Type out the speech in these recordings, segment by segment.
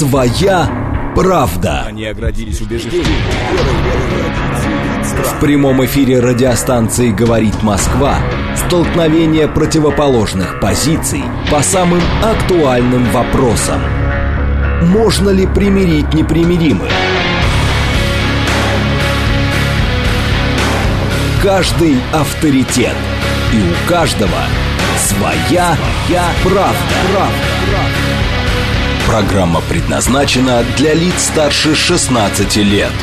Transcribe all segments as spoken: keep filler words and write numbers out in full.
Своя правда. Они оградились убеждением. В прямом эфире радиостанции «Говорит Москва» столкновение противоположных позиций по самым актуальным вопросам. Можно ли примирить непримиримых? Каждый авторитет. И у каждого своя, своя правда. правда. Программа предназначена для лиц старше шестнадцати лет.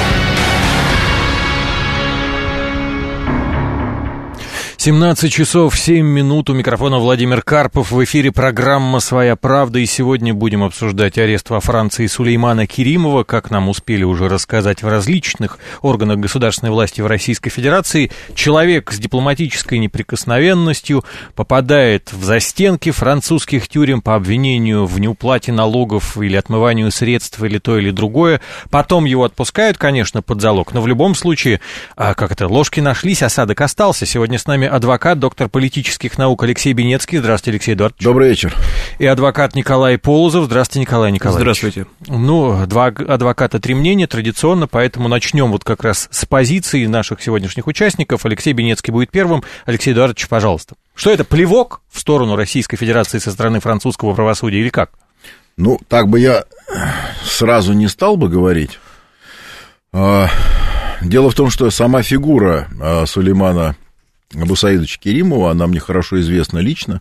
семнадцать часов семь минут, у микрофона Владимир Карпов, в эфире программа «Своя правда», и сегодня будем обсуждать арест во Франции Сулеймана Керимова, как нам успели уже рассказать в различных органах государственной власти в Российской Федерации. Человек с дипломатической неприкосновенностью попадает в застенки французских тюрем по обвинению в неуплате налогов или отмыванию средств или то или другое. Потом его отпускают, конечно, под залог, но в любом случае, а как это, ложки нашлись, осадок остался. Сегодня с нами адвокат, доктор политических наук Алексей Бенецкий. Здравствуйте, Алексей Эдуардович. Добрый вечер. И адвокат Николай Полозов. Здравствуйте, Николай Николаевич. Здравствуйте. Ну, два адвоката, три мнения традиционно, поэтому начнем вот как раз с позиции наших сегодняшних участников. Алексей Бенецкий будет первым. Алексей Эдуардович, пожалуйста. Что это, плевок в сторону Российской Федерации со стороны французского правосудия или как? Ну, так бы я сразу не стал бы говорить. Дело в том, что сама фигура Сулеймана Абу Саидовича Керимова, она мне хорошо известна лично,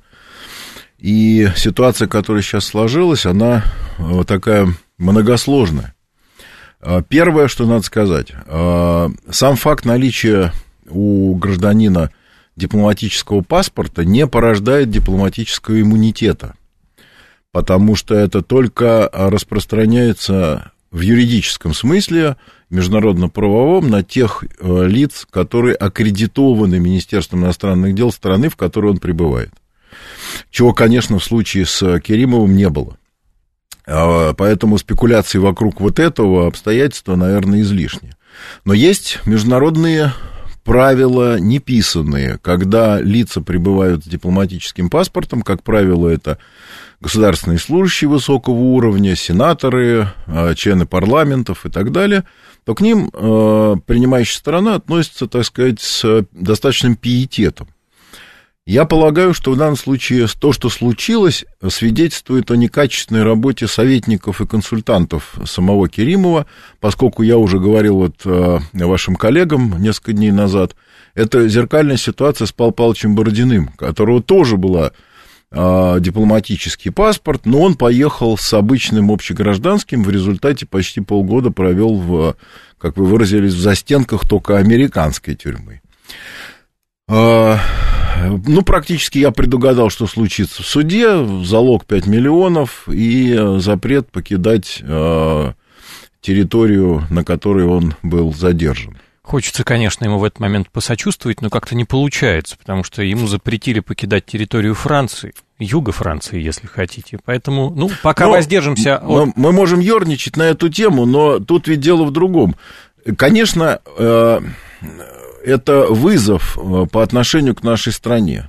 и ситуация, которая сейчас сложилась, она вот такая многосложная. Первое, что надо сказать, сам факт наличия у гражданина дипломатического паспорта не порождает дипломатического иммунитета, потому что это только распространяется в юридическом смысле, международно-правовом, на тех э, лиц, которые аккредитованы Министерством иностранных дел страны, в которой он пребывает. Чего, конечно, в случае с Керимовым не было. А, поэтому спекуляции вокруг вот этого обстоятельства, наверное, излишни. Но есть международные правила неписанные, когда лица пребывают с дипломатическим паспортом, как правило, это государственные служащие высокого уровня, сенаторы, члены парламентов и так далее, то к ним э, принимающая сторона относится, так сказать, с достаточным пиететом. Я полагаю, что в данном случае то, что случилось, свидетельствует о некачественной работе советников и консультантов самого Керимова, поскольку я уже говорил вот э, вашим коллегам несколько дней назад, это зеркальная ситуация с Павлом Павловичем Бородиным, у которого тоже была дипломатический паспорт, но он поехал с обычным общегражданским, в результате почти полгода провел в, как вы выразились, в застенках только американской тюрьмы. Ну, практически я предугадал, что случится в суде, залог пять миллионов и запрет покидать территорию, на которой он был задержан. Хочется, конечно, ему в этот момент посочувствовать, но как-то не получается, потому что ему запретили покидать территорию Франции, юга Франции, если хотите. Поэтому, ну, пока но, воздержимся от... Мы, мы можем ерничать на эту тему, но тут ведь дело в другом. Конечно, э, это вызов по отношению к нашей стране.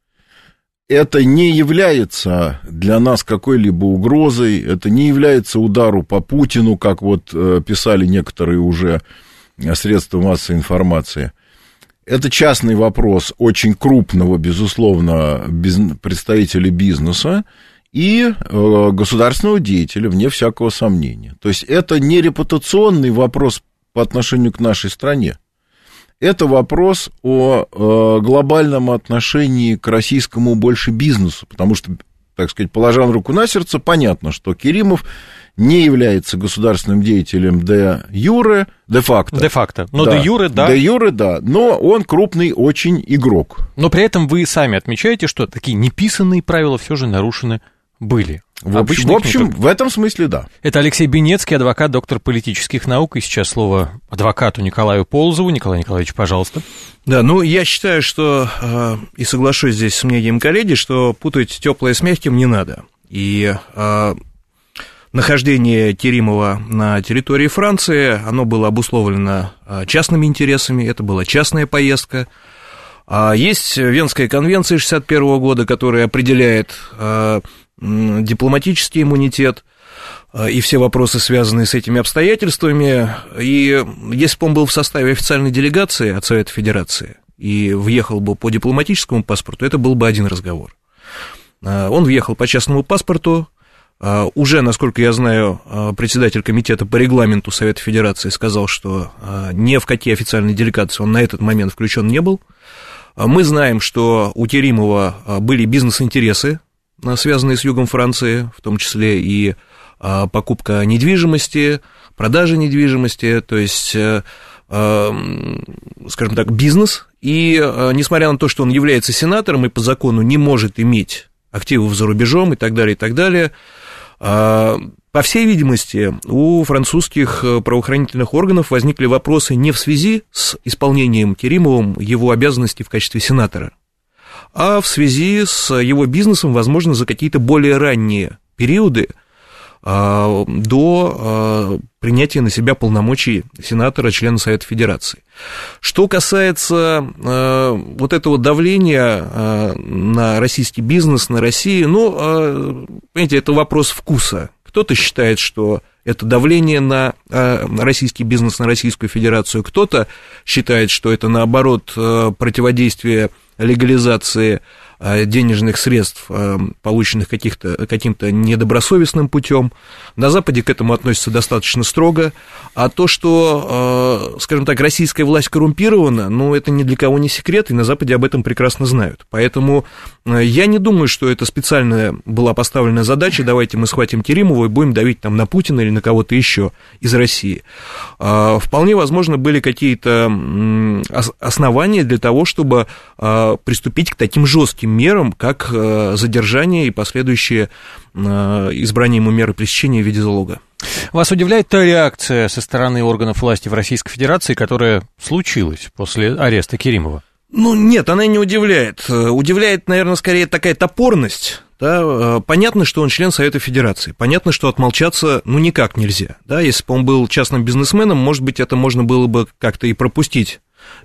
Это не является для нас какой-либо угрозой, это не является удару по Путину, как вот э, писали некоторые уже средства массовой информации. Это частный вопрос очень крупного, безусловно, биз... представителя бизнеса и э, государственного деятеля, вне всякого сомнения. То есть это не репутационный вопрос по отношению к нашей стране. Это вопрос о э, глобальном отношении к российскому больше бизнесу, потому что, так сказать, положа руку на сердце, понятно, что Керимов не является государственным деятелем де юре, де факто. Де факто. Но да. де юре, да. Де юре, да. Но он крупный очень игрок. Но при этом вы сами отмечаете, что такие неписанные правила все же нарушены были. В общем, в, общем в этом смысле, да. Это Алексей Бенецкий, адвокат, доктор политических наук. И сейчас слово адвокату Николаю Полозову. Николай Николаевич, пожалуйста. Да, ну, я считаю, что, э, и соглашусь здесь с мнением коллеги, что путать теплое с мягким не надо. И э, нахождение Керимова на территории Франции, оно было обусловлено частными интересами, это была частная поездка. Есть Венская конвенция шестьдесят первого года, которая определяет дипломатический иммунитет и все вопросы, связанные с этими обстоятельствами. И если бы он был в составе официальной делегации от Совета Федерации и въехал бы по дипломатическому паспорту, это был бы один разговор. Он въехал по частному паспорту. Уже, насколько я знаю, председатель комитета по регламенту Совета Федерации сказал, что ни в какие официальные делегации он на этот момент включен не был. Мы знаем, что у Керимова были бизнес-интересы, связанные с югом Франции, в том числе и покупка недвижимости, продажа недвижимости, то есть, скажем так, бизнес. И несмотря на то, что он является сенатором и по закону не может иметь активов за рубежом и так далее, и так далее, по всей видимости, у французских правоохранительных органов возникли вопросы не в связи с исполнением Керимовым его обязанностей в качестве сенатора, а в связи с его бизнесом, возможно, за какие-то более ранние периоды до принятия на себя полномочий сенатора, члена Совета Федерации. Что касается вот этого давления на российский бизнес, на Россию, ну, понимаете, это вопрос вкуса. Кто-то считает, что это давление на российский бизнес, на Российскую Федерацию, кто-то считает, что это, наоборот, противодействие легализации денежных средств, полученных каких-то, каким-то недобросовестным путем. На Западе к этому относятся достаточно строго. А то, что, скажем так, российская власть коррумпирована, ну, это ни для кого не секрет, и на Западе об этом прекрасно знают. Поэтому я не думаю, что это специально была поставлена задача, давайте мы схватим Керимова и будем давить там на Путина или на кого-то еще из России. Вполне возможно, были какие-то основания для того, чтобы приступить к таким жестким мерам, как задержание и последующее избрание ему меры пресечения в виде залога. Вас удивляет та реакция со стороны органов власти в Российской Федерации, которая случилась после ареста Керимова? Ну, нет, она не удивляет. Удивляет, наверное, скорее такая топорность. Да? Понятно, что он член Совета Федерации. Понятно, что отмолчаться, ну, никак нельзя. Да? Если бы он был частным бизнесменом, может быть, это можно было бы как-то и пропустить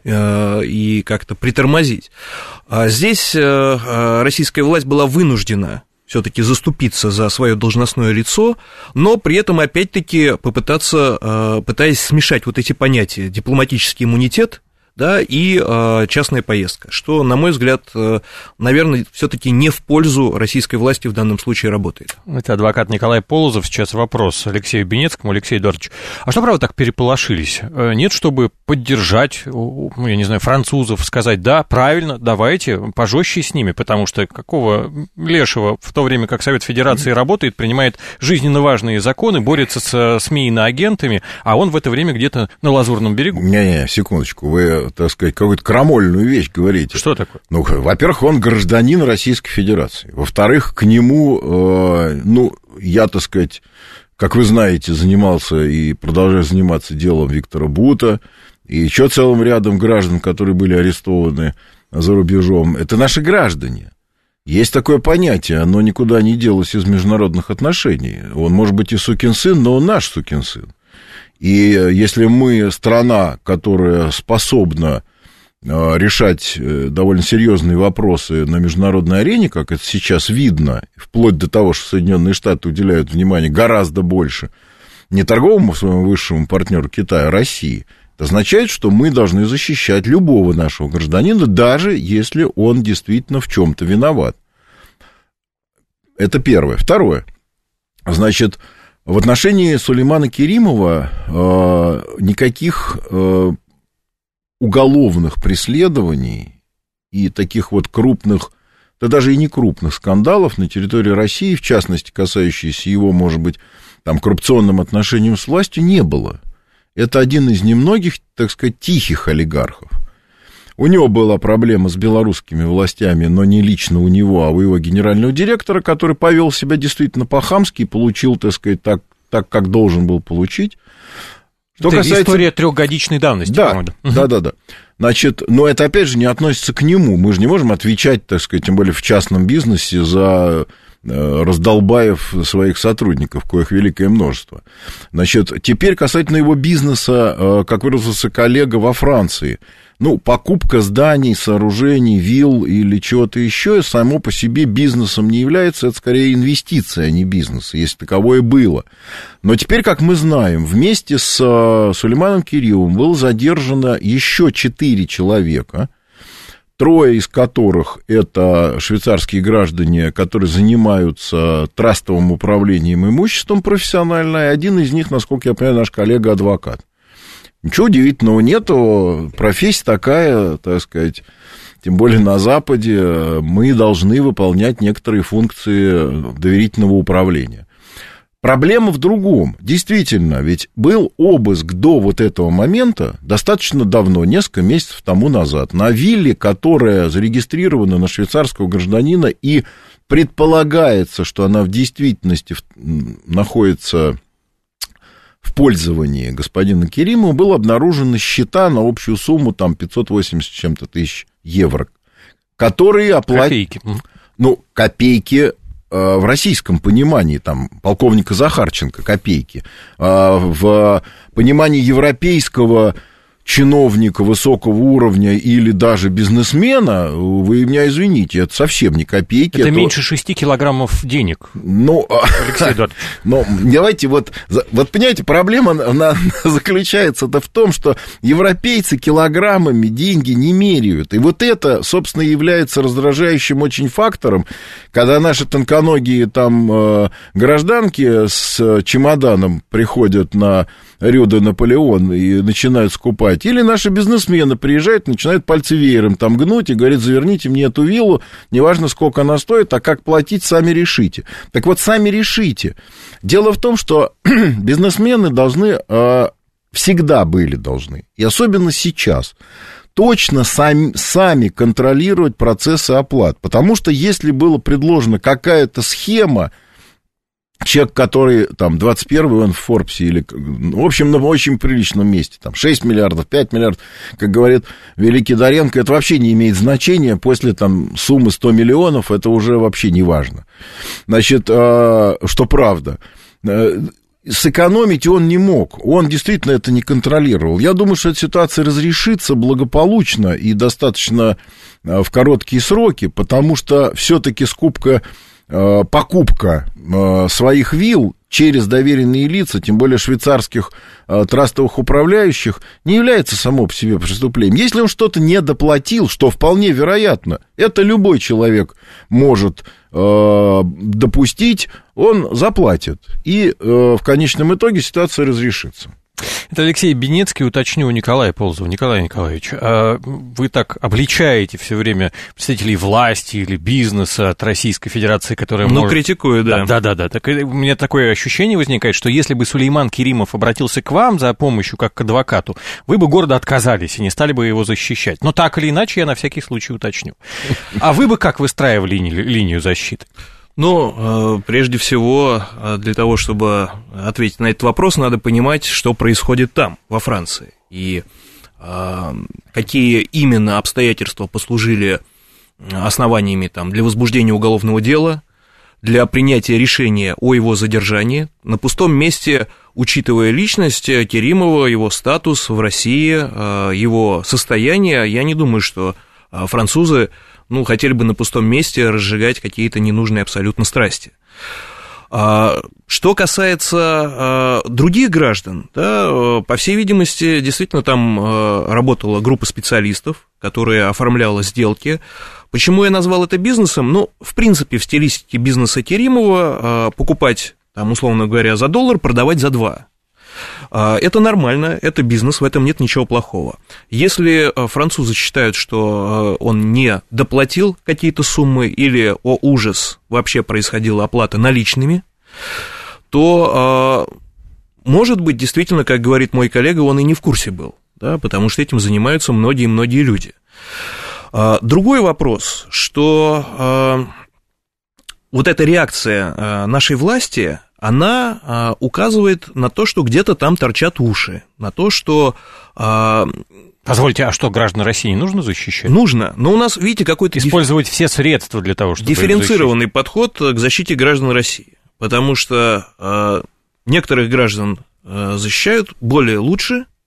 и как-то притормозить. А здесь российская власть была вынуждена все-таки заступиться за свое должностное лицо, но при этом, опять-таки, попытаться, пытаясь смешать вот эти понятия дипломатический иммунитет, да, и э, частная поездка, что, на мой взгляд, э, наверное, все-таки не в пользу российской власти в данном случае работает. Это адвокат Николай Полозов. Сейчас вопрос Алексею Бенецкому. Алексей Эдуардович, а что, правда, так переполошились? Нет, чтобы поддержать, ну, я не знаю, французов, сказать, да, правильно, давайте, пожестче с ними, потому что какого лешего в то время, как Совет Федерации работает, принимает жизненно важные законы, борется с СМИ и иноагентами, а он в это время где-то на Лазурном берегу. Не-не, секундочку, вы, так сказать, какую-то крамольную вещь говорите. Что такое? Ну, во-первых, он гражданин Российской Федерации. Во-вторых, к нему, э, ну, я, так сказать, как вы знаете, занимался и продолжаю заниматься делом Виктора Бута, и еще целым рядом граждан, которые были арестованы за рубежом. Это наши граждане. Есть такое понятие, оно никуда не делось из международных отношений. Он может быть и сукин сын, но он наш сукин сын. И если мы страна, которая способна решать довольно серьезные вопросы на международной арене, как это сейчас видно, вплоть до того, что Соединенные Штаты уделяют внимание гораздо больше не торговому своему высшему партнеру Китаю, а России, это означает, что мы должны защищать любого нашего гражданина, даже если он действительно в чем-то виноват. Это первое. Второе. Значит, в отношении Сулеймана Керимова э, никаких э, уголовных преследований и таких вот крупных, да даже и не крупных скандалов на территории России, в частности, касающиеся его, может быть, там, коррупционным отношением с властью, не было. Это один из немногих, так сказать, тихих олигархов. У него была проблема с белорусскими властями, но не лично у него, а у его генерального директора, который повел себя действительно по-хамски и получил, так сказать, так, так как должен был получить. Что это касается... история трехгодичной давности, да, по-моему. Да, да, да. Значит, но это, опять же, не относится к нему. Мы же не можем отвечать, так сказать, тем более в частном бизнесе, за раздолбаев своих сотрудников, коих великое множество. Значит, теперь касательно его бизнеса, как выразился коллега во Франции. ну, покупка зданий, сооружений, вилл или чего-то еще само по себе бизнесом не является, это скорее инвестиция, а не бизнес, если таковое было. Но теперь, как мы знаем, вместе с Сулейманом Керимовым было задержано еще четыре человека, трое из которых это швейцарские граждане, которые занимаются трастовым управлением имуществом профессионально, и один из них, насколько я понимаю, наш коллега-адвокат. Ничего удивительного нету, профессия такая, так сказать, тем более на Западе, мы должны выполнять некоторые функции доверительного управления. Проблема в другом. Действительно, ведь был обыск до вот этого момента достаточно давно, несколько месяцев тому назад, на вилле, которая зарегистрирована на швейцарского гражданина, и предполагается, что она в действительности находится в пользовании господина Керимова, было обнаружено счета на общую сумму там пятьсот восемьдесят с чем-то тысяч евро, которые оплатили... Копейки. Ну, копейки... в российском понимании, там, полковника Захарченко, копейки, в понимании европейского чиновника высокого уровня или даже бизнесмена, вы меня извините, это совсем не копейки. Это, это... меньше шести килограммов денег, ну, Алексей Эдуардович. Ну, давайте вот, вот понимаете, проблема она заключается-то в том, что европейцы килограммами деньги не меряют. И вот это, собственно, является раздражающим очень фактором, когда наши тонконогие там гражданки с чемоданом приходят на Рю де Наполеон и начинают скупать. Или наши бизнесмены приезжают, начинают пальцы веером там гнуть и говорят, заверните мне эту виллу, неважно, сколько она стоит, а как платить, сами решите. Так вот, сами решите. Дело в том, что бизнесмены должны, э, всегда были должны, и особенно сейчас, точно сами, сами контролировать процессы оплат. Потому что если была предложена какая-то схема, человек, который, там, двадцать первый, он в Форбсе, или, в общем, на очень приличном месте, там, шесть миллиардов, пять миллиардов, как говорит Великий Доренко, это вообще не имеет значения, после, там, суммы сто миллионов, это уже вообще не важно. Значит, что правда, сэкономить он не мог, он действительно это не контролировал. Я думаю, что эта ситуация разрешится благополучно и достаточно в короткие сроки, потому что все-таки скупка, покупка своих вилл через доверенные лица, тем более швейцарских трастовых управляющих, не является само по себе преступлением. Если он что-то не доплатил, что вполне вероятно, это любой человек может допустить, он заплатит. И в конечном итоге ситуация разрешится. Это Алексей Бенецкий, уточню у Николая Полозова. Николай Николаевич, вы так обличаете все время представителей власти или бизнеса от Российской Федерации, которая... Ну, может... критикую, да. Да-да-да. Так, у меня такое ощущение возникает, что если бы Сулейман Керимов обратился к вам за помощью, как к адвокату, вы бы гордо отказались и не стали бы его защищать. Но так или иначе, я на всякий случай уточню. А вы бы как выстраивали линию защиты? Ну, прежде всего, для того, чтобы ответить на этот вопрос, надо понимать, что происходит там, во Франции, и какие именно обстоятельства послужили основаниями там, для возбуждения уголовного дела, для принятия решения о его задержании. На пустом месте, учитывая личность Керимова, его статус в России, его состояние, я не думаю, что французы ну, хотели бы на пустом месте разжигать какие-то ненужные абсолютно страсти. Что касается других граждан, да, по всей видимости, действительно там работала группа специалистов, которая оформляла сделки. Почему я назвал это бизнесом? Ну, в принципе, в стилистике бизнеса Керимова покупать, там, условно говоря, за доллар, продавать за два. Это нормально, это бизнес, в этом нет ничего плохого. Если французы считают, что он не доплатил какие-то суммы или, о ужас, вообще происходила оплата наличными, то, может быть, действительно, как говорит мой коллега, он и не в курсе был, да, потому что этим занимаются многие-многие люди. Другой вопрос, что вот эта реакция нашей власти, она а, указывает на то, что где-то там торчат уши, на то, что... А, Позвольте, а что, граждан России не нужно защищать? Нужно, но у нас, видите, какой-то... Использовать диф... все средства для того, чтобы... Дифференцированный подход к защите граждан России, потому что а, некоторых граждан а, защищают более лучше,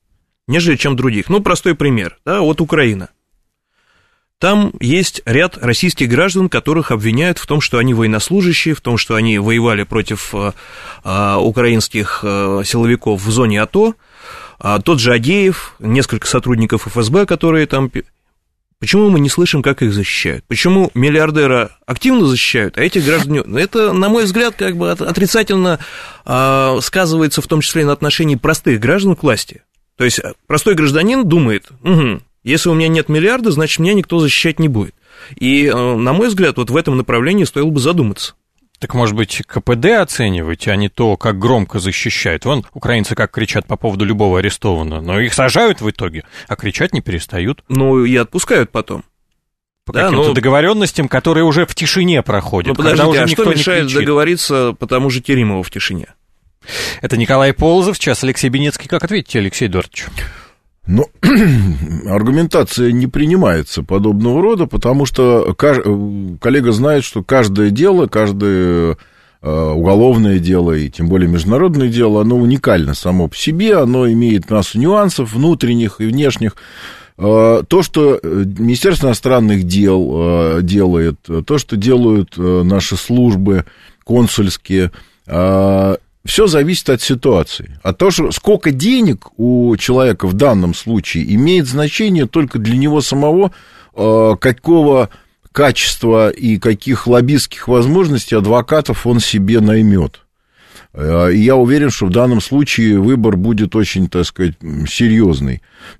нежели чем других. Ну, простой пример, да, вот Украина. Там есть ряд российских граждан, которых обвиняют в том, что они военнослужащие, в том, что они воевали против э, э, украинских э, силовиков в зоне АТО. А тот же Адеев, несколько сотрудников эф эс бэ, которые там... Почему мы не слышим, как их защищают? Почему миллиардера активно защищают, а этих граждан... Это, на мой взгляд, как бы отрицательно э, сказывается в том числе и на отношении простых граждан к власти. То есть простой гражданин думает... Угу, если у меня нет миллиарда, значит, меня никто защищать не будет. И, на мой взгляд, вот в этом направлении стоило бы задуматься. Так, может быть, ка пэ дэ оценивать, а не то, как громко защищают? Вон, украинцы как кричат по поводу любого арестованного, но их сажают в итоге, а кричать не перестают. Ну, и отпускают потом. По да, каким-то но... договоренностям, которые уже в тишине проходят. Ну, подождите, уже а что мешает кричит. договориться по тому же Керимову в тишине? Это Николай Полозов, сейчас Алексей Бенецкий. Как ответите, Алексей Эдуардович? Ну, аргументация не принимается подобного рода, потому что коллега знает, что каждое дело, каждое уголовное дело, и тем более международное дело, оно уникально само по себе, оно имеет массу нюансов внутренних и внешних. То, что Министерство иностранных дел делает, то, что делают наши службы консульские, все зависит от ситуации. А то, что сколько денег у человека в данном случае, имеет значение только для него самого, какого качества и каких лоббистских возможностей адвокатов он себе наймет. И я уверен, что в данном случае выбор будет очень, так сказать, серьезный.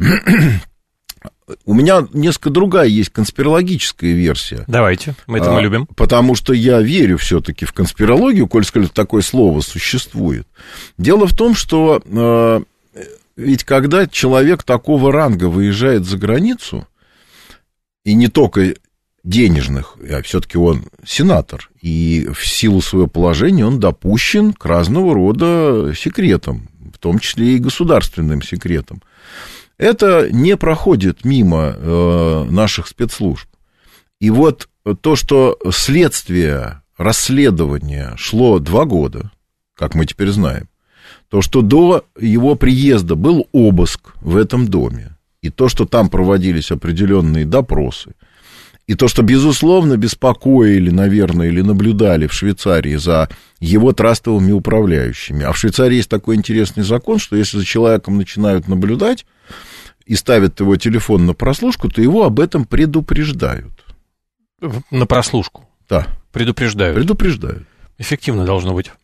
У меня несколько другая есть конспирологическая версия. Давайте, мы это мы а, любим. Потому что я верю все-таки в конспирологию, коль сколько такое слово существует. Дело в том, что э, ведь когда человек такого ранга выезжает за границу, и не только денежных, а все-таки он сенатор, и в силу своего положения он допущен к разного рода секретам, в том числе и государственным секретам. Это не проходит мимо э, наших спецслужб. И вот то, что следствие, расследование шло два года, как мы теперь знаем, то, что до его приезда был обыск в этом доме, и то, что там проводились определенные допросы, и то, что, безусловно, беспокоили, наверное, или наблюдали в Швейцарии за его трастовыми управляющими. А в Швейцарии есть такой интересный закон, что если за человеком начинают наблюдать и ставят его телефон на прослушку, то его об этом предупреждают. На прослушку? Да. Предупреждают? Предупреждают. Эффективно должно быть.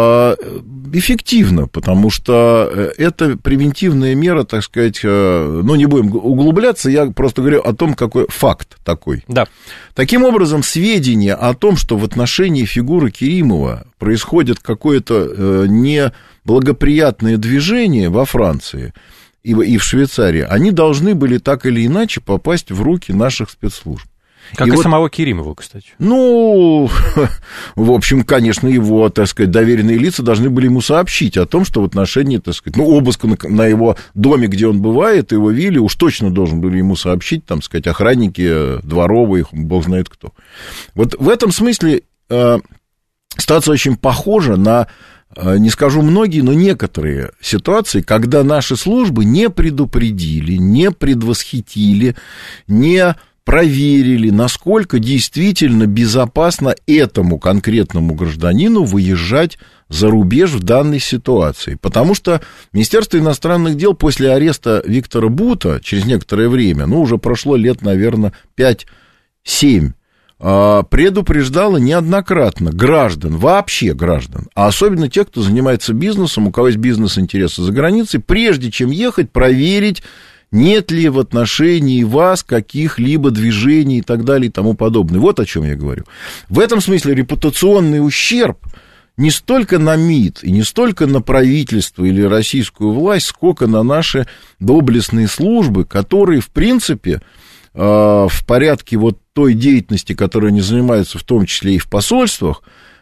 Эффективно, потому что это превентивная мера, так сказать, ну, не будем углубляться, я просто говорю о том, какой факт такой. Да. Таким образом, сведения о том, что в отношении фигуры Керимова происходит какое-то неблагоприятное движение во Франции и в Швейцарии, они должны были так или иначе попасть в руки наших спецслужб. Как и, и вот, самого Керимова, кстати. Ну, в общем, конечно, его, так сказать, доверенные лица должны были ему сообщить о том, что в отношении, так сказать, ну, обыска на, на его доме, где он бывает, его вилле, уж точно должен были ему сообщить, там, сказать, охранники дворовые, бог знает кто. Вот в этом смысле э, ситуация очень похожа на, э, не скажу многие, но некоторые ситуации, когда наши службы не предупредили, не предвосхитили, не проверили, насколько действительно безопасно этому конкретному гражданину выезжать за рубеж в данной ситуации. Потому что Министерство иностранных дел после ареста Виктора Бута через некоторое время, ну, уже прошло лет, наверное, пять-семь, предупреждало неоднократно граждан, вообще граждан, а особенно тех, кто занимается бизнесом, у кого есть бизнес-интересы за границей, прежде чем ехать, проверить, нет ли в отношении вас каких-либо движений и так далее и тому подобное. Вот о чем я говорю. В этом смысле репутационный ущерб не столько на МИД и не столько на правительство или российскую власть, сколько на наши доблестные службы, которые, в принципе, в порядке вот той деятельности, которой они занимаются, в том числе и в посольствах,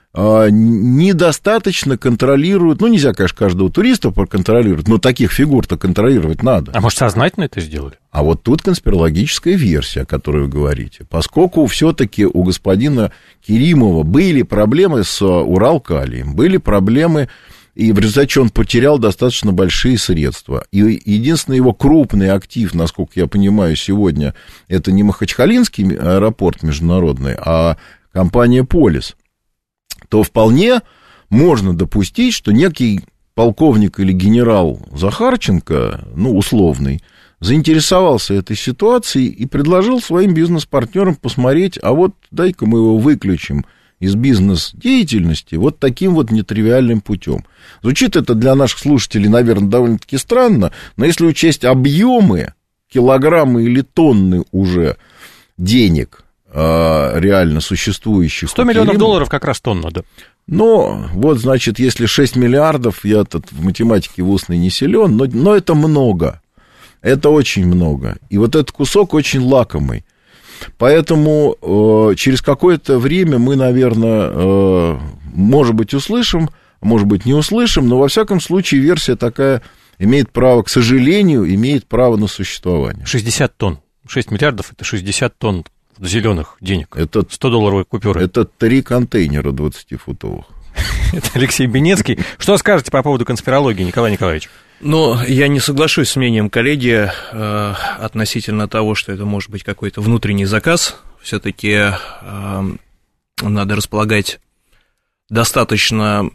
недостаточно контролируют, ну, нельзя, конечно, каждого туриста проконтролировать, но таких фигур-то контролировать надо. А может, сознательно это сделали? А вот тут конспирологическая версия, о которой вы говорите. Поскольку все-таки у господина Керимова были проблемы с Уралкалием, были проблемы и в результате он потерял достаточно большие средства. И единственный его крупный актив, насколько я понимаю, сегодня, это не Махачкалинский аэропорт международный, а компания «Полис», то вполне можно допустить, что некий полковник или генерал Захарченко, ну, условный, заинтересовался этой ситуацией и предложил своим бизнес-партнерам посмотреть, а вот дай-ка мы его выключим из бизнес-деятельности вот таким вот нетривиальным путем. Звучит это для наших слушателей, наверное, довольно-таки странно, но если учесть объемы, килограммы или тонны уже денег, реально существующих... сто миллионов долларов как раз тонна, да. Ну, вот, значит, если шесть миллиардов, я тут в математике в устной не силен, но, но это много, это очень много, и вот этот кусок очень лакомый. Поэтому э, через какое-то время мы, наверное, э, может быть, услышим, может быть, не услышим, но, во всяком случае, версия такая имеет право, к сожалению, имеет право на существование. шестьдесят тонн. шесть миллиардов – это шестьдесят тонн зеленых денег. Это сто-долларовые купюры. Это три контейнера двадцатифутовых. Это Алексей Бенецкий. Что скажете по поводу конспирологии, Николай Николаевич? Ну, я не соглашусь с мнением коллеги э, относительно того, что это может быть какой-то внутренний заказ. Все-таки э, надо располагать достаточно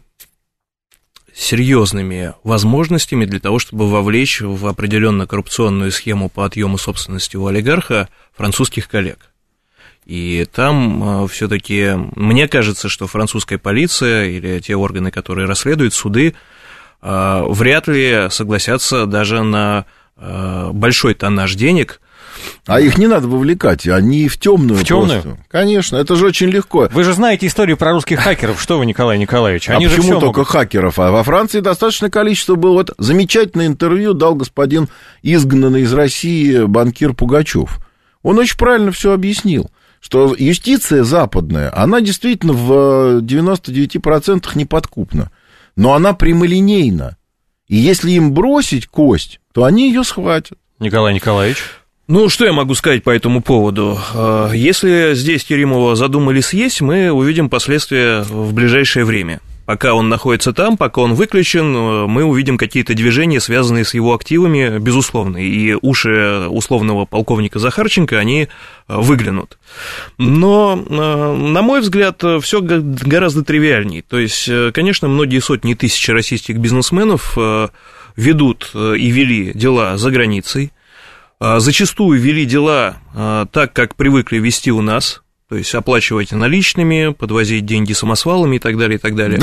серьезными возможностями для того, чтобы вовлечь в определенно коррупционную схему по отъему собственности у олигарха французских коллег. И там все-таки, мне кажется, что французская полиция или те органы, которые расследуют, суды, вряд ли согласятся даже на большой тоннаж денег. А их не надо вовлекать, они в темную. В темную? Конечно, это же очень легко. Вы же знаете историю про русских хакеров, что вы, Николай Николаевич? Они а же почему только могут... хакеров? А во Франции достаточное количество было. Вот замечательное интервью дал господин изгнанный из России банкир Пугачев. Он очень правильно все объяснил, что юстиция западная, она действительно в девяноста девяти процентах неподкупна, но она прямолинейна. И если им бросить кость, то они ее схватят. Николай Николаевич? Ну, что я могу сказать по этому поводу? Если здесь Керимова задумали съесть, мы увидим последствия в ближайшее время. Пока он находится там, пока он выключен, мы увидим какие-то движения, связанные с его активами, безусловно. И уши условного полковника Захарченко, они выглянут. Но, на мой взгляд, все гораздо тривиальней. То есть, конечно, многие сотни тысяч российских бизнесменов ведут и вели дела за границей. Зачастую вели дела так, как привыкли вести у нас, то есть оплачивать наличными, подвозить деньги самосвалами и так далее, и так далее.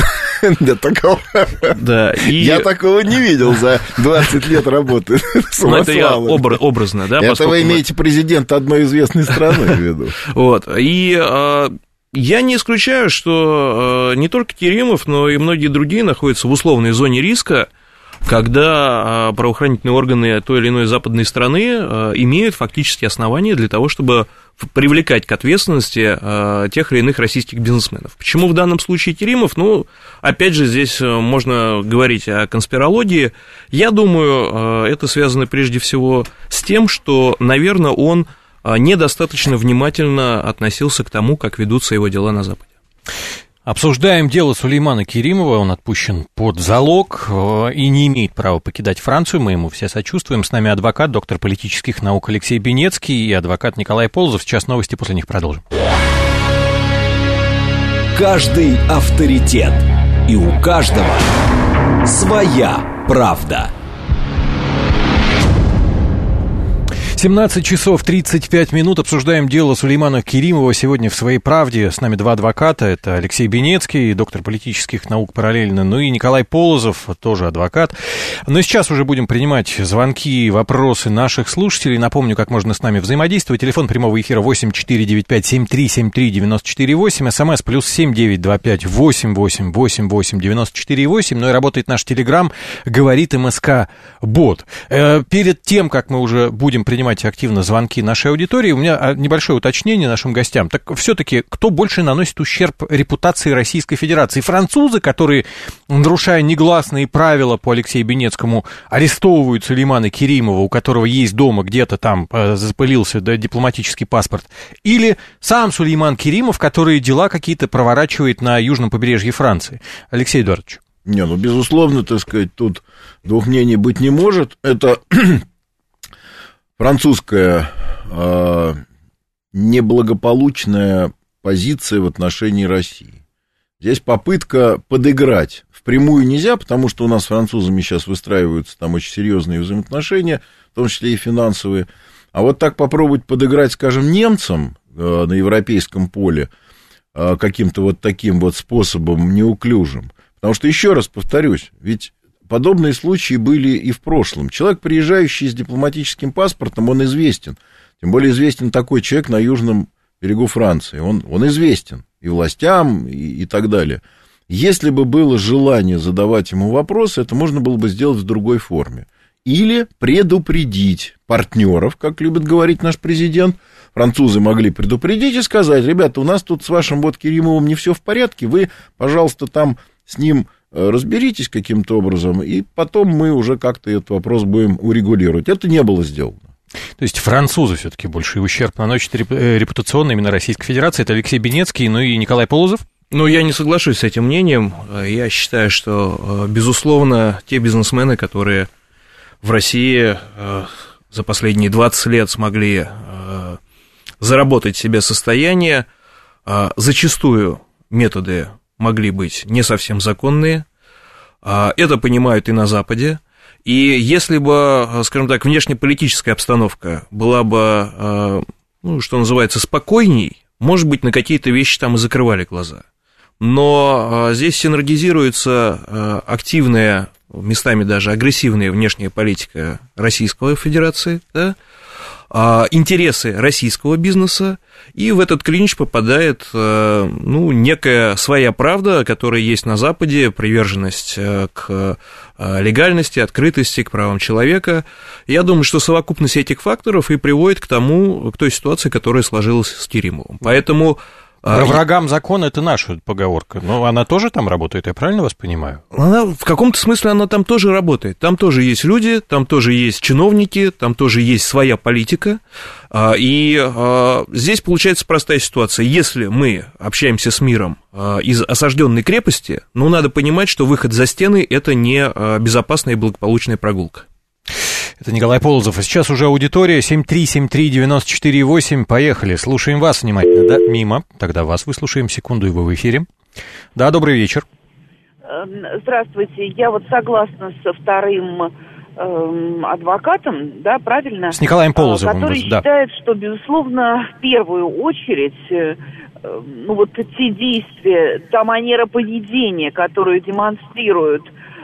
Я такого не видел за двадцать лет работы самосвалами. Это я образно, да? Это вы имеете президента одной известной страны в виду. Вот, и я не исключаю, что не только Керимов, но и многие другие находятся в условной зоне риска, когда правоохранительные органы той или иной западной страны имеют фактически основания для того, чтобы привлекать к ответственности тех или иных российских бизнесменов. Почему в данном случае Керимов? Ну, опять же, здесь можно говорить о конспирологии. Я думаю, это связано прежде всего с тем, что, наверное, он недостаточно внимательно относился к тому, как ведутся его дела на Западе. Обсуждаем дело Сулеймана Керимова, он отпущен под залог и не имеет права покидать Францию, мы ему все сочувствуем. С нами адвокат, доктор политических наук Алексей Бенецкий и адвокат Николай Полозов. Сейчас новости, после них продолжим. Каждый авторитет, и у каждого своя правда. семнадцать часов тридцать пять минут. Обсуждаем дело Сулеймана Керимова сегодня в «Своей правде». С нами два адвоката. Это Алексей Бенецкий, доктор политических наук параллельно, ну и Николай Полозов, тоже адвокат. Но сейчас уже будем принимать звонки и вопросы наших слушателей. Напомню, как можно с нами взаимодействовать. Телефон прямого эфира восемь четыре девять пять семь три семь три девять четыре восемь. СМС плюс семь девять два пять восемь восемь восемь восемь девяносто четыре восемь. Ну и работает наш телеграм, говорит МСК Бот. Э, перед тем, как мы уже будем принимать активно звонки нашей аудитории, у меня небольшое уточнение нашим гостям. Так все-таки, кто больше наносит ущерб репутации Российской Федерации? Французы, которые, нарушая негласные правила по Алексею Бенецкому, арестовывают Сулеймана Керимова, у которого есть дома где-то там запылился да, дипломатический паспорт, или сам Сулейман Керимов, который дела какие-то проворачивает на южном побережье Франции? Алексей Эдуардович. Не, ну, безусловно, так сказать, тут двух мнений быть не может. Это французская э, неблагополучная позиция в отношении России. Здесь попытка подыграть. Впрямую нельзя, потому что у нас с французами сейчас выстраиваются там очень серьезные взаимоотношения, в том числе и финансовые. А вот так попробовать подыграть, скажем, немцам э, на европейском поле э, каким-то вот таким вот способом неуклюжим. Потому что, еще раз повторюсь, ведь подобные случаи были и в прошлом. Человек, приезжающий с дипломатическим паспортом, он известен. Тем более известен такой человек на южном берегу Франции. Он, он известен и властям, и, и так далее. Если бы было желание задавать ему вопросы, это можно было бы сделать в другой форме. Или предупредить партнеров, как любит говорить наш президент. Французы могли предупредить и сказать: ребята, у нас тут с вашим вот Керимовым не все в порядке, вы, пожалуйста, там с ним разберитесь каким-то образом, и потом мы уже как-то этот вопрос будем урегулировать. Это не было сделано. То есть французы все-таки больше ущерб наносят репутационно именно Российской Федерации. Это Алексей Бенецкий, ну и Николай Полозов. Ну, я не соглашусь с этим мнением. Я считаю, что, безусловно, те бизнесмены, которые в России за последние двадцать лет смогли заработать себе состояние, зачастую методы могли быть не совсем законные. Это понимают и на Западе. И если бы, скажем так, внешнеполитическая обстановка была бы, ну, что называется, спокойней, может быть, на какие-то вещи там и закрывали глаза. Но здесь синергизируется активная, местами даже агрессивная внешняя политика Российской Федерации, да, интересы российского бизнеса, и в этот клинч попадает, ну, некая своя правда, которая есть на Западе, приверженность к легальности, открытости, к правам человека. Я думаю, что совокупность этих факторов и приводит к тому, к той ситуации, которая сложилась с Керимовым. Поэтому... Про врагам закона — это наша поговорка, но она тоже там работает, я правильно вас понимаю? Она, в каком-то смысле она там тоже работает. Там тоже есть люди, там тоже есть чиновники, там тоже есть своя политика. И здесь получается простая ситуация. Если мы общаемся с миром из осажденной крепости, ну, надо понимать, что выход за стены — это не безопасная и благополучная прогулка. Это Николай Полозов. А сейчас уже аудитория семь три семь три девяносто четыре восемь. Поехали. Слушаем вас внимательно. Да, мимо. Тогда вас выслушаем. Секунду, и вы в эфире. Да, добрый вечер. Здравствуйте. Я вот согласна со вторым э, адвокатом, да, правильно? С Николаем Полозовым. Который да. считает, что, безусловно, в первую очередь, э, ну вот те действия, та манера поведения, которую демонстрируют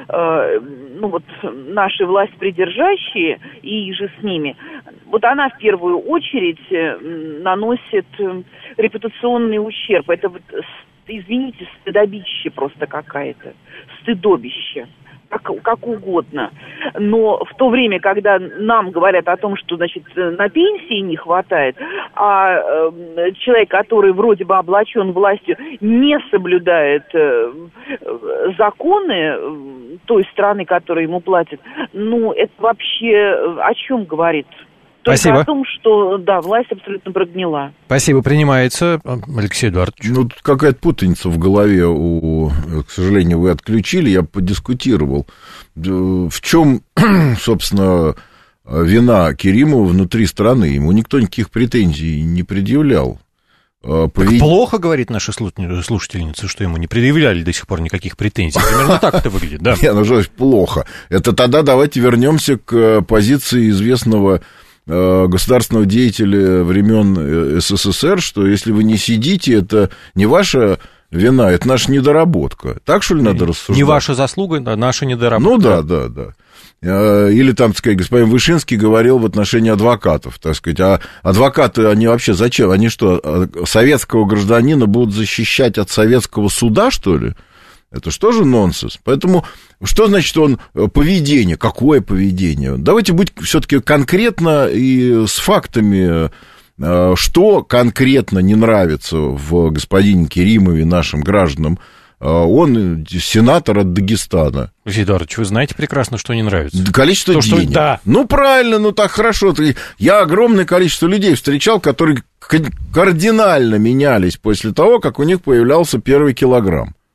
ну вот наши властьпридержащие и же с ними, вот она в первую очередь наносит репутационный ущерб. Это вот, извините, стыдобище просто какая-то, стыдобище. Как, как угодно. Но в то время, когда нам говорят о том, что, значит, на пенсии не хватает, а э, человек, который вроде бы облачен властью, не соблюдает э, законы э, той страны, которая ему платит, ну, это вообще о чем говорит? Только Спасибо. О том, что, да, власть абсолютно прогнила. Спасибо, принимается. Алексей Эдуардович. Ну, тут какая-то путаница в голове, у, к сожалению, вы отключили, я подискутировал. В чем, собственно, вина Керимова внутри страны? Ему никто никаких претензий не предъявлял. Повед... Плохо, говорит наша слушательница, что ему не предъявляли до сих пор никаких претензий. Примерно так это выглядит, да? Не, ну что, плохо. Это тогда давайте вернемся к позиции известного государственного деятеля времен СССР, что если вы не сидите, это не ваша вина, это наша недоработка. Так, что ли, надо рассуждать? Не ваша заслуга, а наша недоработка. Ну, да, да, да. Или там, так сказать, господин Вышинский говорил в отношении адвокатов, так сказать, а адвокаты, они вообще зачем? Они что, советского гражданина будут защищать от советского суда, что ли? Это что же нонсенс? Поэтому что значит он поведение? Какое поведение? Давайте быть все-таки конкретно и с фактами, что конкретно не нравится в господине Керимове, нашим гражданам. Он сенатор от Дагестана. Алексей Эдуардович, вы знаете прекрасно, что не нравится. Количество То, денег. Что... Да. Ну, правильно, ну так хорошо. Я огромное количество людей встречал, которые кардинально менялись после того, как у них появлялся первый килограмм.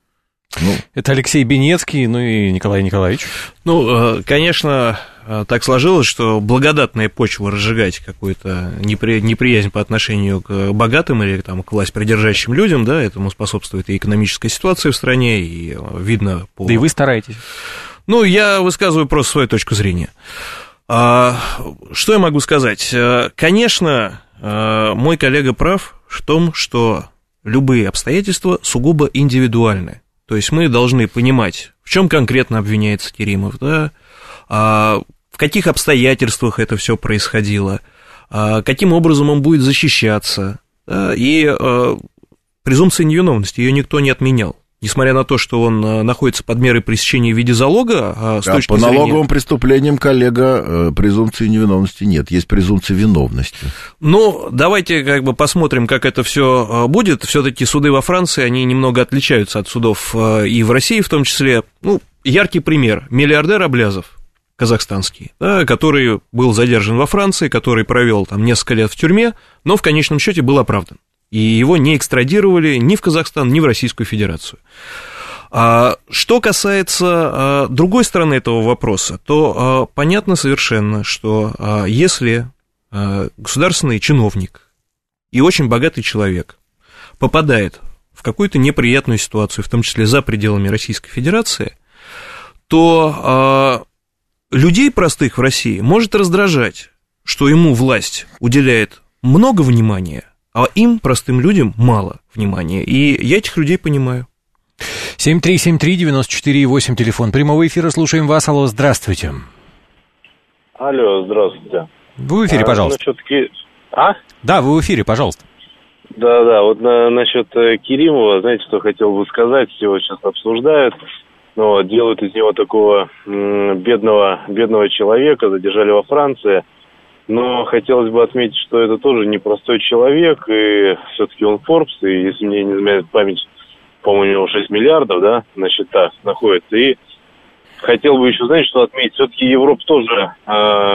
Ну. Это Алексей Бенецкий, ну и Николай Николаевич. Ну, конечно, так сложилось, что благодатная почва разжигать какую-то непри... неприязнь по отношению к богатым или там, к властьпридержащим людям, да, этому способствует и экономическая ситуация в стране, и видно по... Да и вы стараетесь. Ну, я высказываю просто свою точку зрения. А, что я могу сказать? Конечно, мой коллега прав в том, что любые обстоятельства сугубо индивидуальны. То есть мы должны понимать, в чем конкретно обвиняется Керимов, да, а в каких обстоятельствах это все происходило, а каким образом он будет защищаться, да, и а, презумпция невиновности, ее никто не отменял. Несмотря на то, что он находится под мерой пресечения в виде залога, а, с да, точки по зрения... налоговым преступлениям, коллега, презумпции невиновности нет, есть презумпция виновности. Ну, давайте как бы посмотрим, как это все будет. Все-таки суды во Франции, они немного отличаются от судов и в России в том числе. Ну, яркий пример. Миллиардер Аблязов, казахстанский, да, который был задержан во Франции, который провел там несколько лет в тюрьме, но в конечном счете был оправдан. И его не экстрадировали ни в Казахстан, ни в Российскую Федерацию. А что касается а, другой стороны этого вопроса, то а, понятно совершенно, что а, если а, государственный чиновник и очень богатый человек попадает в какую-то неприятную ситуацию, в том числе за пределами Российской Федерации, то а, людей простых в России может раздражать, что ему власть уделяет много внимания, а им, простым людям, мало внимания. И я этих людей понимаю. семь три семь три девять четыре восемь, телефон прямого эфира. Слушаем вас. Алло, здравствуйте. Алло, здравствуйте. Вы в эфире, пожалуйста. А, насчет Ки... А? Да, вы в эфире, пожалуйста. Да-да, вот на, насчет Керимова, знаете, что хотел бы сказать, его сейчас обсуждают, но делают из него такого м- бедного, бедного человека, задержали во Франции. Но хотелось бы отметить, что это тоже непростой человек, и все-таки он Forbes, и если мне не изменяет память, по-моему, у него шесть миллиардов, да, на счетах находится. И хотел бы еще, знаете, что отметить, все-таки Европа тоже, э,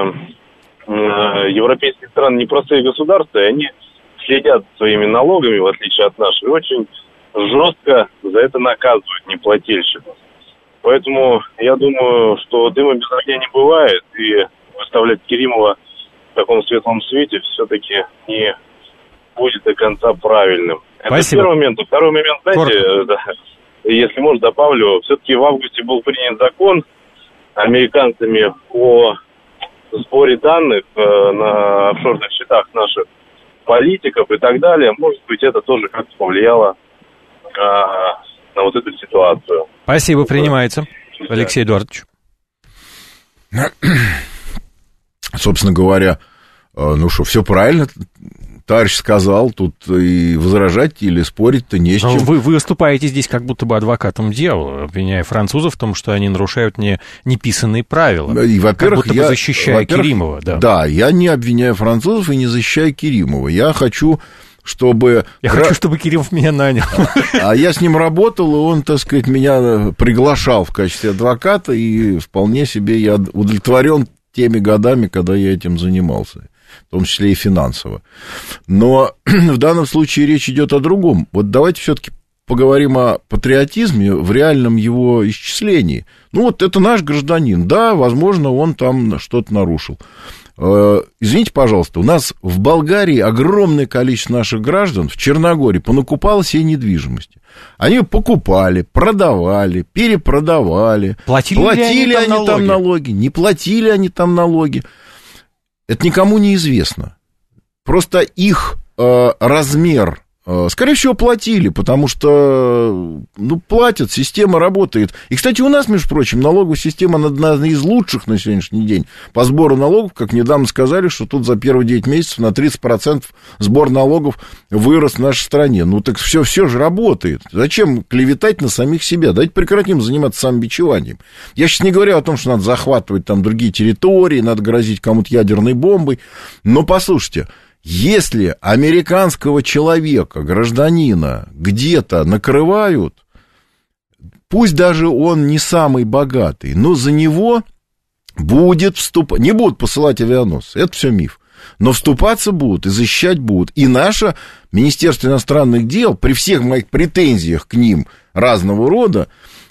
э, европейские страны непростые государства, и они следят своими налогами, в отличие от наших, и очень жестко за это наказывают неплательщиков. Поэтому я думаю, что дыма без огня не бывает, и выставлять Керимова в таком светлом свете все-таки не будет до конца правильным. Спасибо. Это первый момент. Второй момент, знаете, да, если можно, добавлю, все-таки в августе был принят закон американцами о сборе данных э, на офшорных счетах наших политиков и так далее. Может быть, это тоже как-то повлияло э, на вот эту ситуацию. Спасибо, принимается. Алексей Эдуардович. Собственно говоря, ну что, все правильно товарищ сказал, тут и возражать или спорить-то не с чем. Вы, вы выступаете здесь как будто бы адвокатом дьявола, обвиняя французов в том, что они нарушают не, неписанные правила. И, во-первых, как будто я, бы защищая во-первых, Керимова. Да. да, я не обвиняю французов и не защищаю Керимова. Я хочу, чтобы... Я Ра... хочу, чтобы Керимов меня нанял. А я с ним работал, и он, так сказать, меня приглашал в качестве адвоката, и вполне себе я удовлетворен теми годами, когда я этим занимался, в том числе и финансово. Но в данном случае речь идет о другом. Вот давайте все-таки поговорим о патриотизме в реальном его исчислении. Ну, вот это наш гражданин. Да, возможно, он там что-то нарушил. Извините, пожалуйста, у нас в Болгарии огромное количество наших граждан в Черногории понакупало себе недвижимости. Они покупали, продавали, перепродавали. Платили, платили они, там, они налоги? там налоги, не платили они там налоги. Это никому не известно. Просто их э, размер, э, скорее всего, платили, потому что, ну, платят, система работает. И, кстати, у нас, между прочим, налоговая система одна из лучших на сегодняшний день по сбору налогов. Как недавно сказали, что тут за первые девять месяцев на тридцать процентов сбор налогов вырос в нашей стране. Ну, так все, все же работает. Зачем клеветать на самих себя? Давайте прекратим заниматься самобичеванием. Я сейчас не говорю о том, что надо захватывать там другие территории, надо грозить кому-то ядерной бомбой. Но послушайте, если американского человека, гражданина, где-то накрывают, пусть даже он не самый богатый, но за него будет вступать, не будут посылать авианосцы, это все миф, но вступаться будут и защищать будут. И наше Министерство иностранных дел, при всех моих претензиях к ним, разного рода,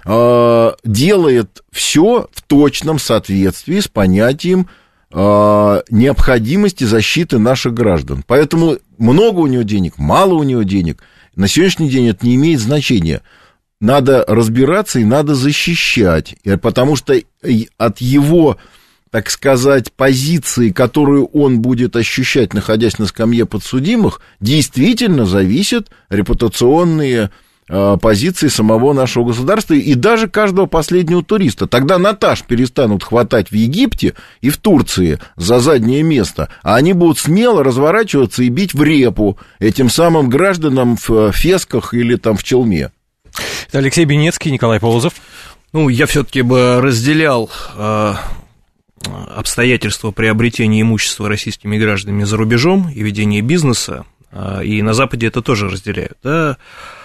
делает все в точном соответствии с понятием необходимости защиты наших граждан. Поэтому много у него денег, мало у него денег, на сегодняшний день это не имеет значения. Надо разбираться и надо защищать, потому что от его, так сказать, позиции, которую он будет ощущать, находясь на скамье подсудимых, действительно зависят репутационные позиции самого нашего государства и даже каждого последнего туриста. Тогда Наташ перестанут хватать в Египте и в Турции за заднее место, а они будут смело разворачиваться и бить в репу этим самым гражданам в фесках или там в челме. Это Алексей Бенецкий, Николай Полозов. Ну, я все-таки бы разделял э, обстоятельства приобретения имущества российскими гражданами за рубежом и ведения бизнеса, э, и на Западе это тоже разделяют, да.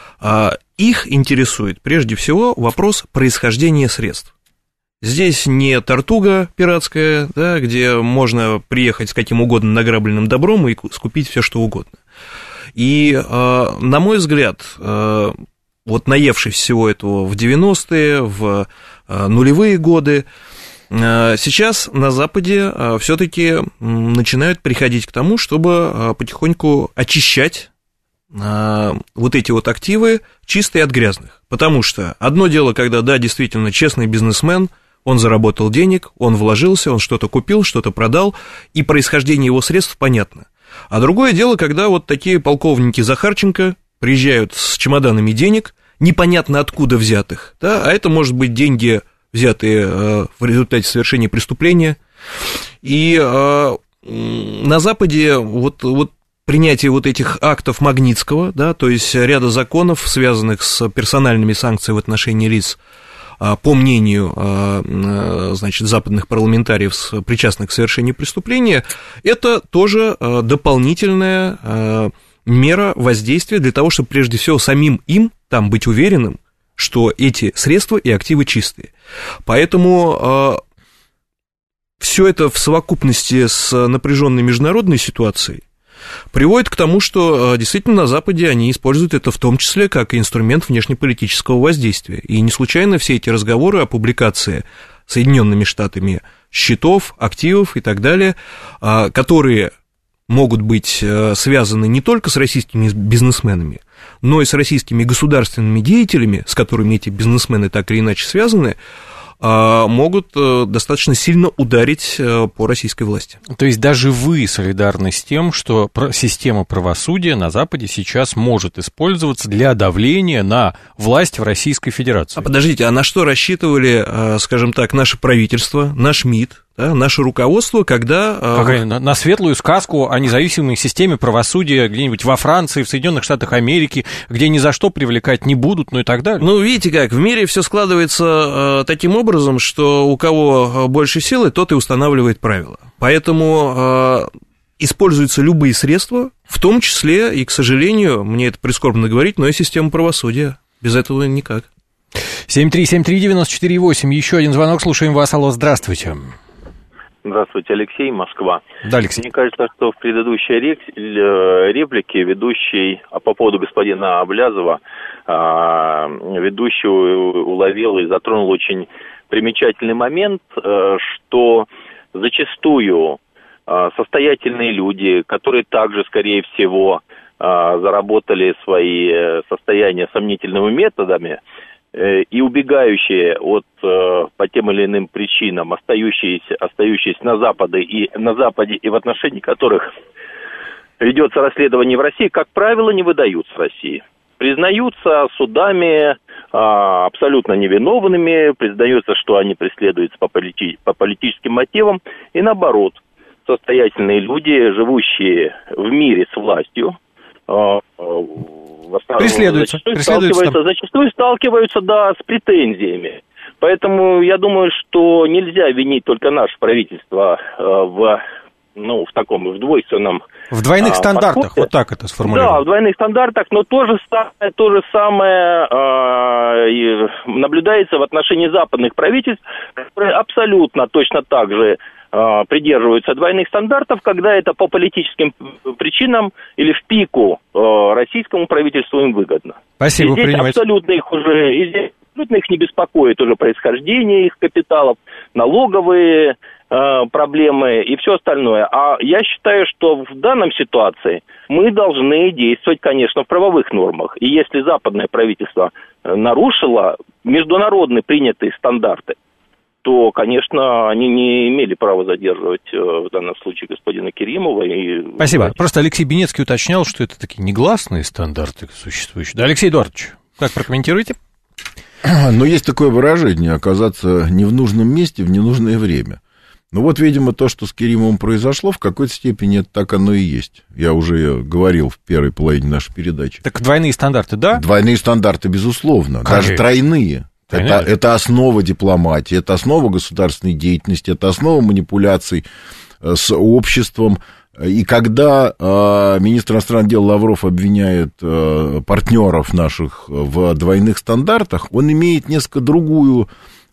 Их интересует прежде всего вопрос происхождения средств. Здесь не Тартуга пиратская, да, где можно приехать с каким угодно награбленным добром и скупить все что угодно. И, на мой взгляд, вот наевшись всего этого в девяностые, в нулевые годы, сейчас на Западе все-таки начинают приходить к тому, чтобы потихоньку очищать вот эти вот активы чистые от грязных. Потому что одно дело, когда, да, действительно, честный бизнесмен, он заработал денег, он вложился, он что-то купил, что-то продал, и происхождение его средств понятно. А другое дело, когда вот такие полковники Захарченко приезжают с чемоданами денег, непонятно откуда взятых, да, а это может быть деньги, взятые в результате совершения преступления. И на Западе вот, вот принятие вот этих актов Магнитского, да, то есть ряда законов, связанных с персональными санкциями в отношении лиц, по мнению, значит, западных парламентариев, причастных к совершению преступления, это тоже дополнительная мера воздействия для того, чтобы прежде всего самим им там быть уверенным, что эти средства и активы чистые. Поэтому все это в совокупности с напряженной международной ситуацией приводит к тому, что действительно на Западе они используют это в том числе как инструмент внешнеполитического воздействия. И не случайно все эти разговоры о публикации Соединенными Штатами счетов, активов и так далее, которые могут быть связаны не только с российскими бизнесменами, но и с российскими государственными деятелями, с которыми эти бизнесмены так или иначе связаны, могут достаточно сильно ударить по российской власти. То есть даже вы солидарны с тем, что система правосудия на Западе сейчас может использоваться для давления на власть в Российской Федерации? А подождите, а на что рассчитывали, скажем так, наше правительство, наш МИД, да, наше руководство, когда... Какая, на, на светлую сказку о независимой системе правосудия где-нибудь во Франции, в Соединенных Штатах Америки, где ни за что привлекать не будут, ну и так далее. Ну, видите как, в мире все складывается э, таким образом, что у кого больше силы, тот и устанавливает правила. Поэтому э, используются любые средства, в том числе, и, к сожалению, мне это прискорбно говорить, но и система правосудия. Без этого никак. семь три семь три девять четыре восемь, еще один звонок, слушаем вас, алло, здравствуйте. Здравствуйте, Алексей, Москва. Да, Алексей. Мне кажется, что в предыдущей реплике ведущий, а по поводу господина Аблязова, ведущий уловил и затронул очень примечательный момент, что зачастую состоятельные люди, которые также, скорее всего, заработали свои состояния сомнительными методами, и убегающие от, по тем или иным причинам, остающиеся, остающиеся на Западе и на Западе, и в отношении которых ведется расследование в России, как правило, не выдаются в России. Признаются судами а, абсолютно невиновными, признается, что они преследуются по, полити- по политическим мотивам, и наоборот, состоятельные люди, живущие в мире с властью, а, преследуются, зачастую, преследуются сталкиваются, зачастую сталкиваются, да, с претензиями. Поэтому я думаю, что нельзя винить только наше правительство э, в, ну, в таком, в двойственном... В двойных э, стандартах, подходе. Вот так это сформулировано. Да, в двойных стандартах, но то же самое, то же самое э, наблюдается в отношении западных правительств, которые абсолютно точно так же придерживаются двойных стандартов, когда это по политическим причинам или в пику российскому правительству им выгодно. Спасибо, и здесь принимайте. абсолютно их уже, и здесь абсолютно их не беспокоит уже происхождение их капиталов, налоговые проблемы и все остальное. А я считаю, что в данном ситуации мы должны действовать, конечно, в правовых нормах. И если западное правительство нарушило международные принятые стандарты, то, конечно, они не имели права задерживать в данном случае господина Керимова. И... Спасибо. Просто Алексей Бенецкий уточнял, что это такие негласные стандарты существующие. Да, Алексей Эдуардович, как прокомментируете? Но есть такое выражение: оказаться не в нужном месте в ненужное время. Ну вот, видимо, то, что с Керимовым произошло, в какой-то степени это так оно и есть. Я уже говорил в первой половине нашей передачи. Так двойные стандарты, да? Двойные стандарты, безусловно. Конечно. Даже тройные. Это, это основа дипломатии, это основа государственной деятельности, это основа манипуляций с обществом. И когда э, министр иностранных дел Лавров обвиняет э, партнеров наших в двойных стандартах, он имеет несколько другую,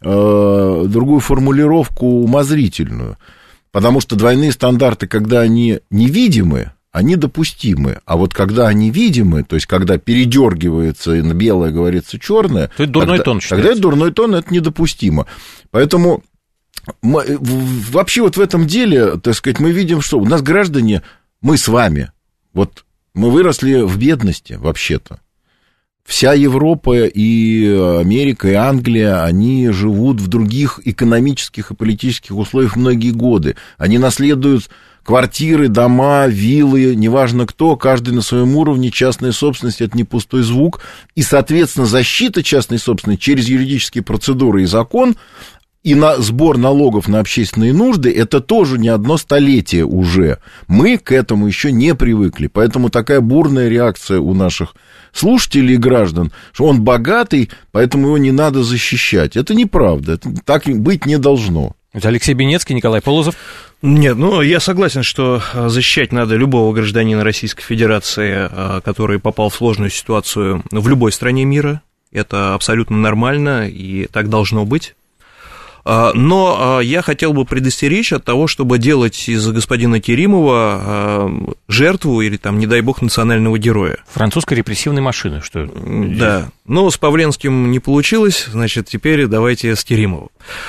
э, другую формулировку умозрительную. Потому что двойные стандарты, когда они невидимы, они допустимы. А вот когда они видимы, то есть когда передергивается и на белое говорится черное, то это дурной тогда, тон считается. Тогда это дурной тон, это недопустимо. Поэтому мы, вообще вот в этом деле, так сказать, мы видим, что у нас граждане, мы с вами, вот мы выросли в бедности вообще-то. Вся Европа и Америка, и Англия, они живут в других экономических и политических условиях многие годы. Они наследуют квартиры, дома, виллы, неважно кто, каждый на своем уровне, частная собственность – это не пустой звук. И, соответственно, защита частной собственности через юридические процедуры и закон и на сбор налогов на общественные нужды – это тоже не одно столетие уже. Мы к этому еще не привыкли. Поэтому такая бурная реакция у наших слушателей и граждан, что он богатый, поэтому его не надо защищать. Это неправда. Это так быть не должно. Это Алексей Бенецкий, Николай Полозов. Нет, ну, я согласен, что защищать надо любого гражданина Российской Федерации, который попал в сложную ситуацию в любой стране мира. Это абсолютно нормально, и так должно быть. Но я хотел бы предостеречь от того, чтобы делать из господина Керимова жертву или, там, не дай бог, национального героя. Французской репрессивной машины, что... Да, но с Павленским не получилось, значит, теперь давайте с Керимовым.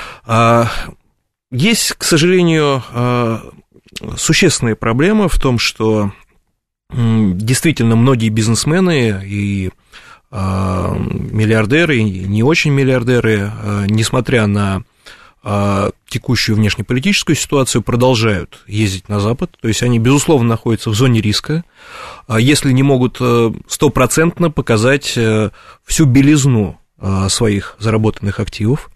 Есть, к сожалению, существенная проблема в том, что действительно многие бизнесмены и миллиардеры, и не очень миллиардеры, несмотря на текущую внешнеполитическую ситуацию, продолжают ездить на Запад, то есть они, безусловно, находятся в зоне риска, если не могут стопроцентно показать всю белизну своих заработанных активов.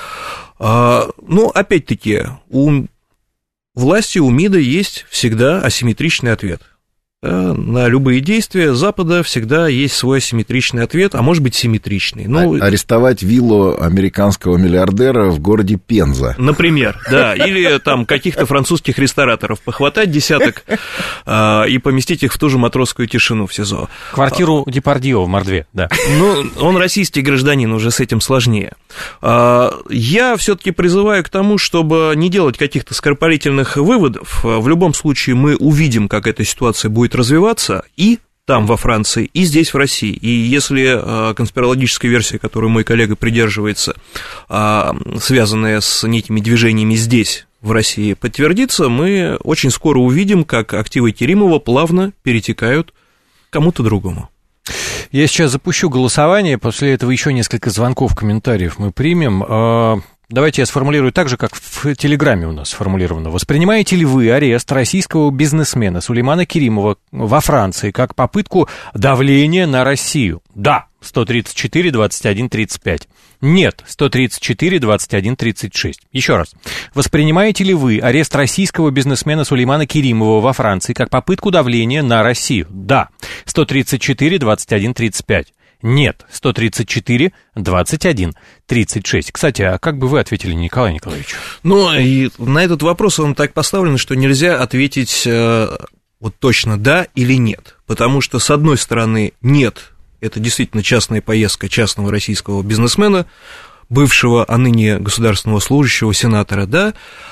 Но, опять-таки, у власти, у МИДа есть всегда асимметричный ответ. На любые действия Запада всегда есть свой асимметричный ответ, а может быть симметричный. Ну, арестовать виллу американского миллиардера в городе Пенза. Например, да, или там каких-то французских рестораторов похватать десяток а, и поместить их в ту же матросскую тишину в СИЗО. Квартиру Депардье в Мордве, да. Ну, он российский гражданин, уже с этим сложнее. А, я все-таки призываю к тому, чтобы не делать каких-то скоропалительных выводов. В любом случае мы увидим, как эта ситуация будет развиваться и там, во Франции, и здесь, в России. И если э, конспирологическая версия, которой мой коллега придерживается, э, связанная с некими движениями здесь, в России, подтвердится, мы очень скоро увидим, как активы Керимова плавно перетекают к кому-то другому. Я сейчас запущу голосование, после этого еще несколько звонков, комментариев мы примем. Давайте я сформулирую так же, как в Телеграме у нас сформулировано. Воспринимаете ли вы арест российского бизнесмена Сулеймана Керимова во Франции как попытку давления на Россию? Да, сто тридцать четыре, двадцать один, тридцать пять. Нет, сто тридцать четыре, двадцать один, тридцать шесть. Еще раз. Воспринимаете ли вы арест российского бизнесмена Сулеймана Керимова во Франции как попытку давления на Россию? Да, сто тридцать четыре, двадцать один, тридцать пять. Нет, сто тридцать четыре, двадцать один, тридцать шесть. Кстати, а как бы вы ответили, Николай Николаевич? Ну, и на этот вопрос он так поставлен, что нельзя ответить э, вот точно да или нет. Потому что, с одной стороны, нет, это действительно частная поездка частного российского бизнесмена, бывшего, а ныне государственного служащего, сенатора, да.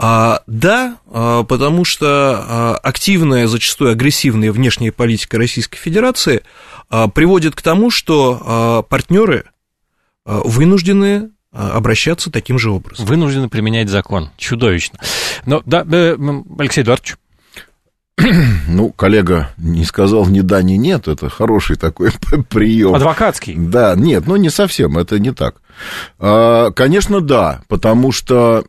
А, да, а, потому что а, активная, зачастую агрессивная внешняя политика Российской Федерации а, приводит к тому, что а, партнеры а, вынуждены а, обращаться таким же образом. Вынуждены применять закон. Чудовищно. Но, да, э, Алексей Эдуардович. Ну, коллега не сказал ни да, ни нет, это хороший такой прием. Адвокатский. Да, нет, ну не совсем, это не так. А, конечно, да, потому что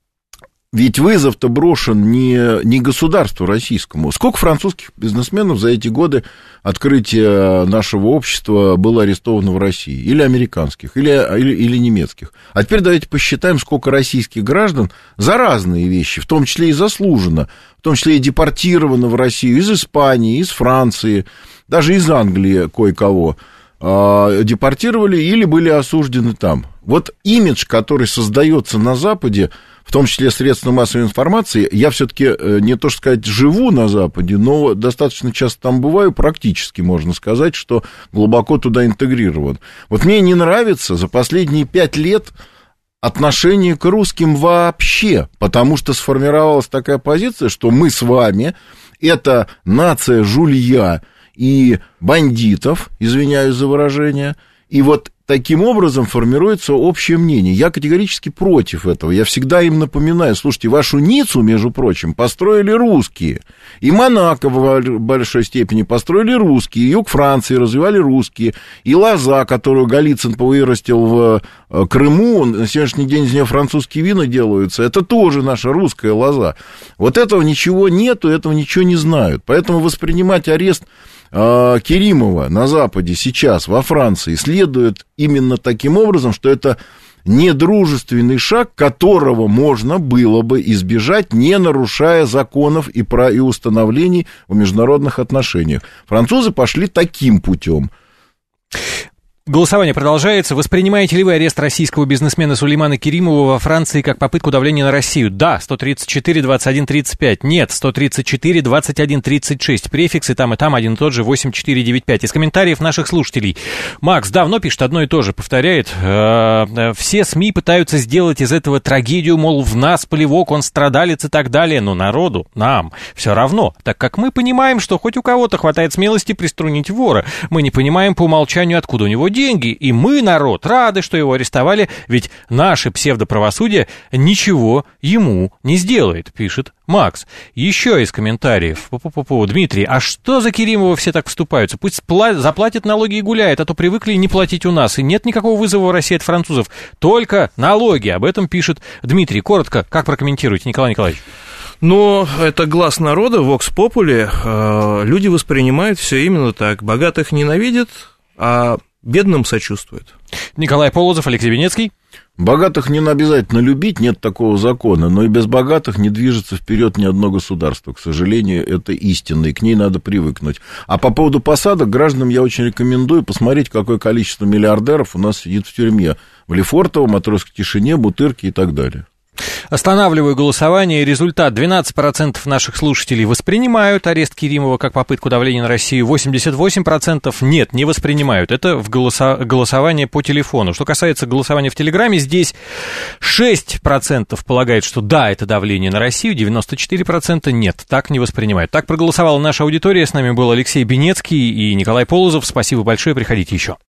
ведь вызов-то брошен не, не государству российскому. Сколько французских бизнесменов за эти годы открытия нашего общества было арестовано в России? Или американских, или, или, или немецких? А теперь давайте посчитаем, сколько российских граждан за разные вещи, в том числе и заслуженно, в том числе и депортировано в Россию из Испании, из Франции, даже из Англии кое-кого депортировали или были осуждены там. Вот имидж, который создается на Западе, в том числе средства массовой информации, я все-таки не то что сказать живу на Западе, но достаточно часто там бываю, практически можно сказать, что глубоко туда интегрирован. Вот мне не нравится за последние пять лет отношение к русским вообще, потому что сформировалась такая позиция, что мы с вами, это нация жулья и бандитов, извиняюсь за выражение, и вот таким образом формируется общее мнение. Я категорически против этого. Я всегда им напоминаю, слушайте, вашу Ниццу, между прочим, построили русские. И Монако в большой степени построили русские. И юг Франции развивали русские. И лоза, которую Голицын вырастил в Крыму, на сегодняшний день из нее французские вина делаются, это тоже наша русская лоза. Вот этого ничего нету, этого ничего не знают. Поэтому воспринимать арест Керимова на Западе сейчас, во Франции, следует именно таким образом, что это недружественный шаг, которого можно было бы избежать, не нарушая законов и, про, и установлений в международных отношениях. Французы пошли таким путем. Голосование продолжается. Воспринимаете ли вы арест российского бизнесмена Сулеймана Керимова во Франции как попытку давления на Россию? Да, сто тридцать четыре двадцать один тридцать пять. Нет, сто тридцать четыре двадцать один тридцать шесть. Префиксы там и там один и тот же, восемь четыре девять пять. Из комментариев наших слушателей. Макс давно пишет одно и то же, повторяет. Все СМИ пытаются сделать из этого трагедию, мол, в нас полевок, он страдалец и так далее. Но народу, нам, все равно. Так как мы понимаем, что хоть у кого-то хватает смелости приструнить вора. Мы не понимаем по умолчанию, откуда у него деньги. деньги, и мы, народ, рады, что его арестовали, ведь наше псевдоправосудие ничего ему не сделает, пишет Макс. Еще из комментариев. Пу-пу-пу-пу. Дмитрий, а что за Керимова все так вступаются? Пусть спла- заплатят налоги и гуляет, а то привыкли не платить у нас, и нет никакого вызова в России от французов, только налоги. Об этом пишет Дмитрий. Коротко, как прокомментируете, Николай Николаевич? Но это глаз народа, вокс попули. Люди воспринимают все именно так. Богатых ненавидят, а бедным сочувствуют. Николай Полозов, Алексей Венецкий. Богатых не обязательно любить, нет такого закона, но и без богатых не движется вперед ни одно государство. К сожалению, это истина, и к ней надо привыкнуть. А по поводу посадок, гражданам я очень рекомендую посмотреть, какое количество миллиардеров у нас сидит в тюрьме. В Лефортово, Матросской Тишине, Бутырке и так далее. Останавливаю голосование. Результат: двенадцать процентов наших слушателей воспринимают арест Керимова как попытку давления на Россию, восемьдесят восемь процентов нет, не воспринимают. Это в голоса... голосование по телефону. Что касается голосования в Телеграме, здесь шесть процентов полагают, что да, это давление на Россию, девяносто четыре процента нет, так не воспринимают. Так проголосовала наша аудитория. С нами был Алексей Бенецкий и Николай Полозов. Спасибо большое, приходите еще.